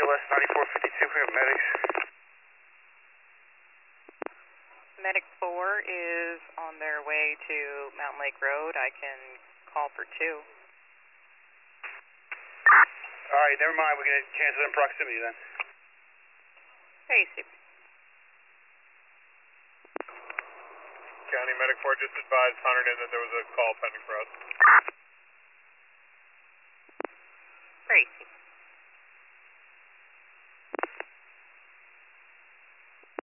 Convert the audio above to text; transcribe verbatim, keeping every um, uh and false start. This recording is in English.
U S ninety-four fifty-two for your medics. Medic four is on their way to Mountain Lake Road. I can call for two. Alright, never mind. We're going to cancel in proximity then. Hey, Steve. County Medic four just advised Hunterdon that there was a call pending for us.